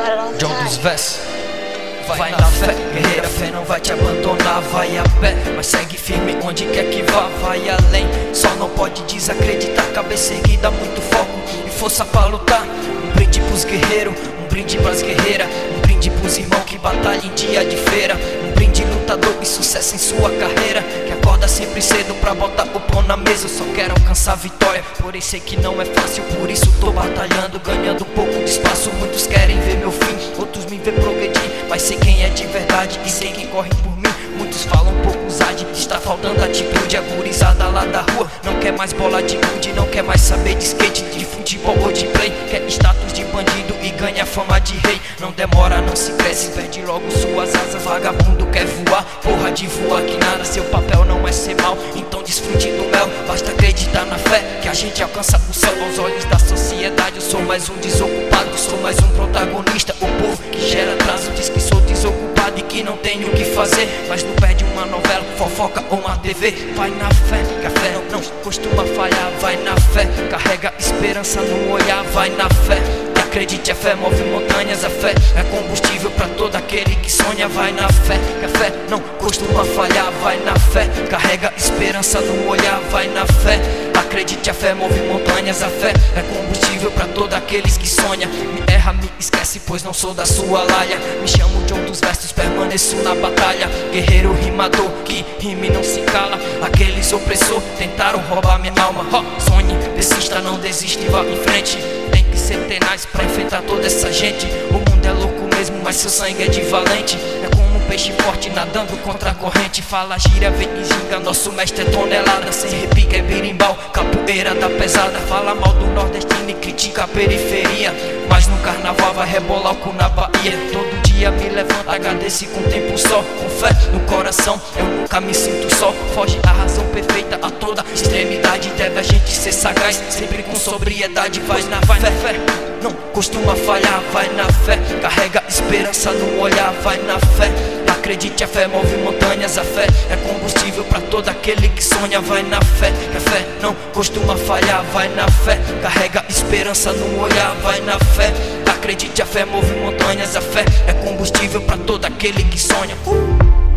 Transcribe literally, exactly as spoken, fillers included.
John dos versos. Vai na fé, guerreira, fé não vai te abandonar. Vai a pé, mas segue firme onde quer que vá. Vai além, só não pode desacreditar. Cabeça erguida, muito foco e força pra lutar. Um brinde pros guerreiros, um brinde pras guerreiras, um brinde pros irmãos que batalham em dia de feira. Um brinde lutador e sucesso em sua carreira, que acorda sempre cedo pra botar o pão na mesa. Eu só quero alcançar a vitória, porém sei que não é fácil. Por isso tô batalhando, ganhando um pouco de espaço. Muitos querem ver meu fim, outros me ver progredir, mas sei quem é de verdade e sei quem corre por mim. Muitos falam pouco usade, está faltando atitude. A gurizada lá da rua não quer mais bola de gude, não quer mais saber de skate, de futebol ou de play. Quer status de bandido e ganha fama de rei. Não demora, não se cresce, perde logo suas asas. Vagabundo quer voar, porra de voar que nada. Seu papel não é ser mal, então desfrute do mel. Basta acreditar na fé que a gente alcança o céu. Aos olhos da sociedade eu sou mais um desocupado, sou mais um protagonista. O povo que gera atraso diz que sou desocupado e que não tenho o que fazer, mas não perde uma novela, fofoca ou uma T V. Vai na fé, que a fé não, não costuma falhar. Vai na fé, carrega esperança no olhar. Vai na fé, acredite, a fé move montanhas. A fé é combustível pra todo aquele que sonha. Vai na fé, que a fé não costuma falhar. Vai na fé, carrega esperança no olhar. Vai na fé, acredite, a fé move montanhas. A fé é combustível pra todos aqueles que sonham. Me erra, me esquece, pois não sou da sua laia. Me chamo de um dos versos, permaneço na batalha. Guerreiro rimador, que rime não se cala. Aqueles opressor tentaram roubar minha alma. oh, Sonhe, persista, não desiste e vá em frente. Tem que ser tenaz pra enfrentar toda essa gente. O mundo é louco mesmo, mas seu sangue é de valente. É como um peixe forte nadando contra a corrente. Fala gíria, vem e ginga, nosso mestre é tonelada. Sem repique é berimbau, capoeira da pesada. Fala mal do nordestino e critica a periferia, mas no carnaval vai rebolar o cu na Bahia. Todo dia me levanta, agradece com o tempo só. Com fé no coração, eu nunca me sinto só. Foge a razão perfeita a toda extremidade. Deve a gente ser sagaz, sempre com sobriedade. Vai na fé, fé não costuma falhar. Vai na fé, carrega esperança no olhar. Vai na fé, acredite, a fé move montanhas. A fé é combustível pra todo aquele que sonha. Vai na fé, que a fé não costuma falhar. Vai na fé, carrega esperança no olhar. Vai na fé, acredite, a fé move montanhas. A fé é combustível pra todo aquele que sonha. uh!